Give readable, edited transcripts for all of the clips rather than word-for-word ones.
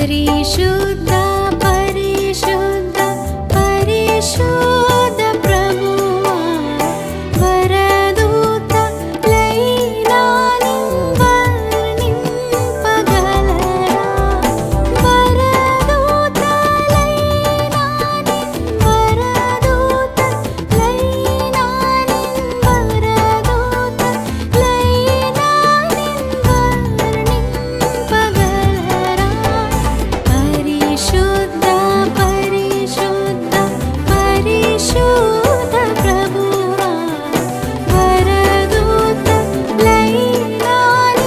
పరిశుద్ధ పరిశుద్ధ పరిశుద్ధ ప్రభువా వరదూత లైలాని వర్ణింపగలరా వరదూత లైలాని వరదూత లైలాని వరదూత లైలాని వర్ణింపగలరా పరిశుద్ధ పరిశుద్ధ పరిశుద్ధ ప్రభువా వరదూత లైలాని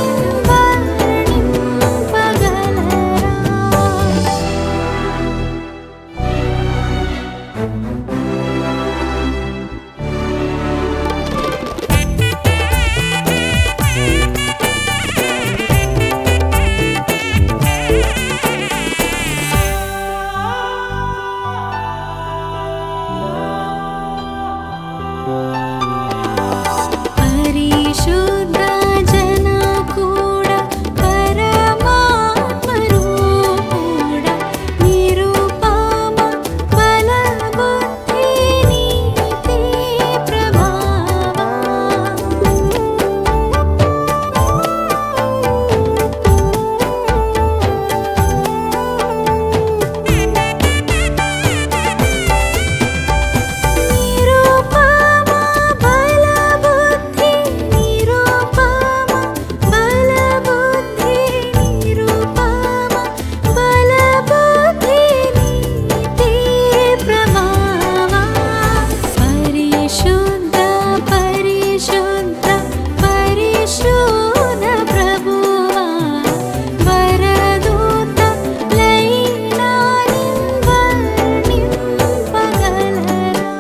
పరిశుద్ధ జన కూడా పరమాత్మ రూపుడా నిరుపమ బల బుద్ధి నీతి ప్రభావా నిరుపమ బల బుద్ధి నిరుపమ బల బుద్ధి నిరుపమ బల బుద్ధి నీతి ప్రభావా పరిశుద్ధ పరిశుద్ధ పరిశుద్ధ ప్రభువా వరదూత లైలాని వర్ణింపగలరా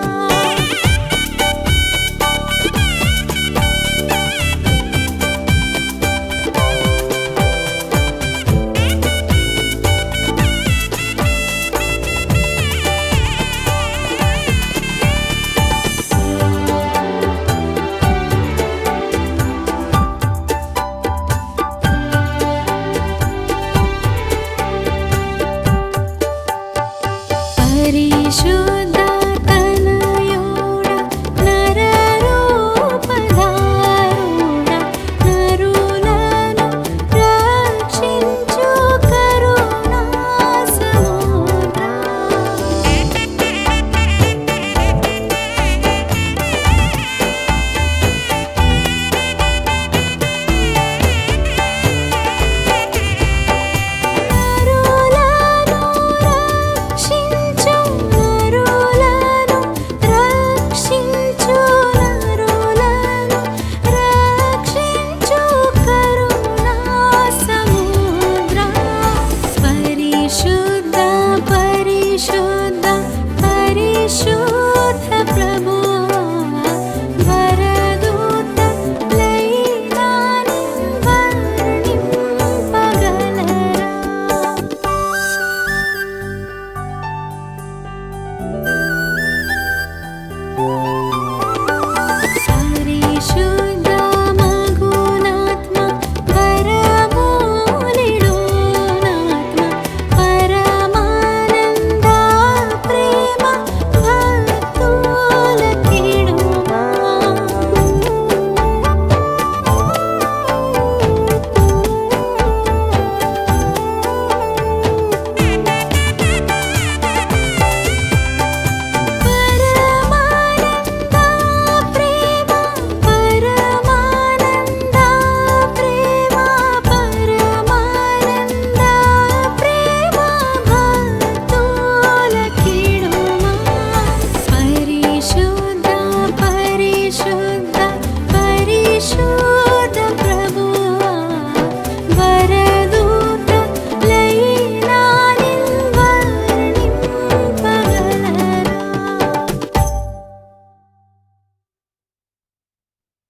పరిశుద్ధ తనయోడ నరరూపధారుడ నరులను రక్షించు కరుణా సముద్రా నరులను రక్షించు నరులను రక్షించు నరులను రక్షించు కరుణా సముద్రా పరిశుద్ధ పరిశుద్ధ